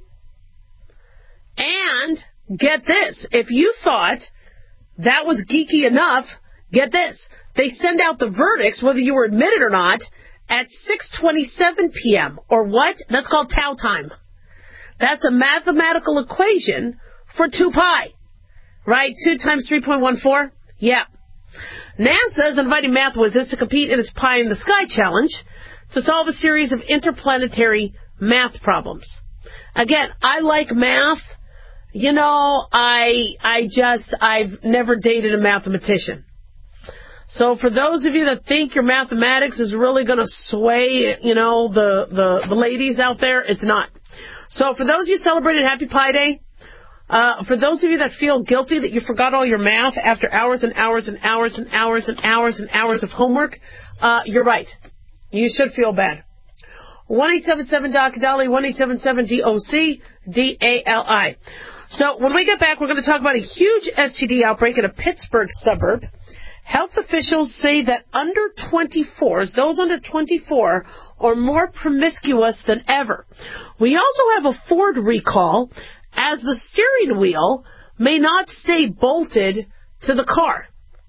And, get this, if you thought that was geeky enough, get this. They send out the verdicts, whether you were admitted or not, at six twenty-seven p.m. Or what? That's called Tau time. That's a mathematical equation for two pi. Right? two times three point one four? Yeah. NASA is inviting math wizards to compete in its Pie in the Sky challenge to solve a series of interplanetary math problems. Again, I like math. You know, I I just, I've never dated a mathematician. So for those of you that think your mathematics is really going to sway, you know, the, the, the ladies out there, it's not. So for those of you celebrating Happy Pi Day, uh, for those of you that feel guilty that you forgot all your math after hours and hours and hours and hours and hours and hours of homework, uh, you're right. You should feel bad. one eight seven seven D O C D A L I, one eight seven seven D O C D A L I. So when we get back, we're going to talk about a huge S T D outbreak in a Pittsburgh suburb. Health officials say that under twenty-fours, those under twenty-four, are more promiscuous than ever. We also have a Ford recall, as the steering wheel may not stay bolted to the car.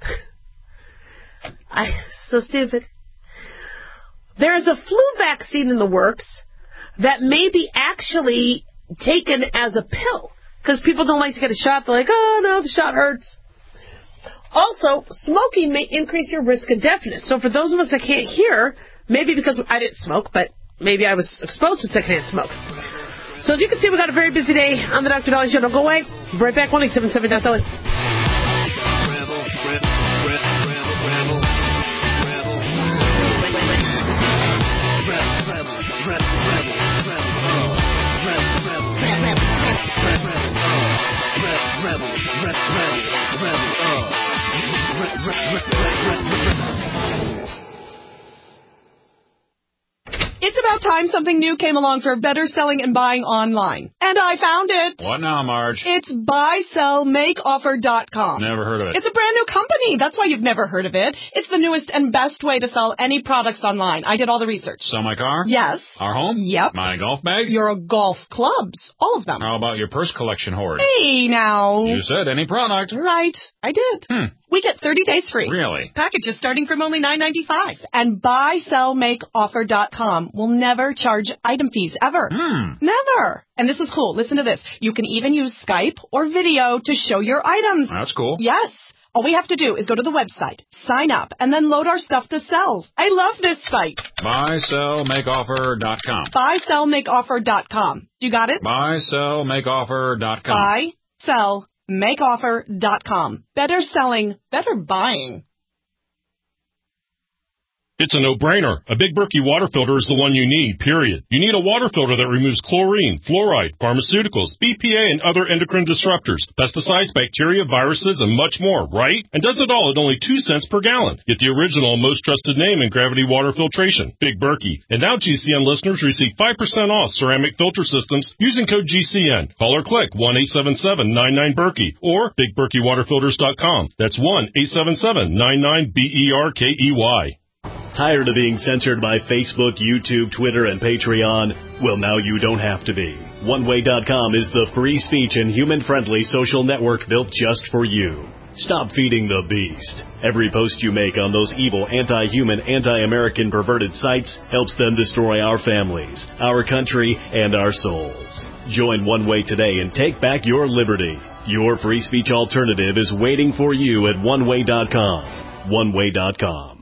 I so stupid. There's a flu vaccine in the works that may be actually taken as a pill, because people don't like to get a shot. They're like, oh no, the shot hurts. Also, smoking may increase your risk of deafness. So for those of us that can't hear, maybe because I didn't smoke, but maybe I was exposed to secondhand smoke. So as you can see, we got a very busy day on the Doctor Dolly Show. Don't go away. Be right back. one eight seven seven D O C D A L It's about time something new came along for better selling and buying online. And I found it. What now, Marge? It's buy sell make offer dot com. Never heard of it. It's a brand new company. That's why you've never heard of it. It's the newest and best way to sell any products online. I did all the research. Sell my car? Yes. Our home? Yep. My golf bag? Your golf clubs. All of them. How about your purse collection hoard? Hey, now. You said any product. Right. I did. Hmm. We get thirty days free. Really? Packages starting from only nine ninety-five. And buy sell make offer dot com will never charge item fees, ever. Hmm. Never. And this is cool. Listen to this. You can even use Skype or video to show your items. That's cool. Yes. All we have to do is go to the website, sign up, and then load our stuff to sell. I love this site. buy sell make offer dot com. buy sell make offer dot com. You got it? buy sell make offer dot com. buy sell make offer dot com. Better selling, better buying. It's a no-brainer. A Big Berkey water filter is the one you need, period. You need a water filter that removes chlorine, fluoride, pharmaceuticals, B P A, and other endocrine disruptors, pesticides, bacteria, viruses, and much more, right? And does it all at only two cents per gallon. Get the original, most trusted name in gravity water filtration, Big Berkey. And now G C N listeners receive five percent off ceramic filter systems using code G C N. Call or click one eight seven seven nine nine Berkey or big berkey water filters dot com. That's one eight seven seven nine nine B E R K E Y. Tired of being censored by Facebook, YouTube, Twitter, and Patreon? Well, now you don't have to be. one way dot com is the free speech and human-friendly social network built just for you. Stop feeding the beast. Every post you make on those evil, anti-human, anti-American perverted sites helps them destroy our families, our country, and our souls. Join One Way today and take back your liberty. Your free speech alternative is waiting for you at one way dot com. one way dot com.